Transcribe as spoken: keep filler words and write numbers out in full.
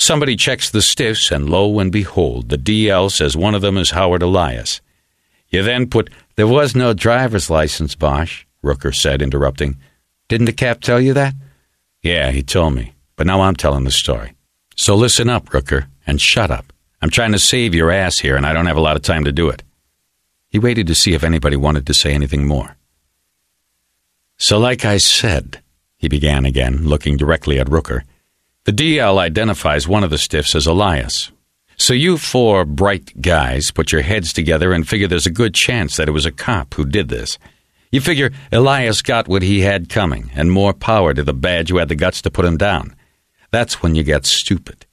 Somebody checks the stiffs, and lo and behold, the D L says one of them is Howard Elias. You then put, "There was no driver's license, Bosch," Rooker said, interrupting. "Didn't the cap tell you that?" "Yeah, he told me, but now I'm telling the story. So listen up, Rooker, and shut up. I'm trying to save your ass here, and I don't have a lot of time to do it." He waited to see if anybody wanted to say anything more. "So like I said," he began again, looking directly at Rooker, "the D L identifies one of the stiffs as Elias. So you four bright guys put your heads together and figure there's a good chance that it was a cop who did this. You figure Elias got what he had coming, and more power to the badge who had the guts to put him down. That's when you get stupid.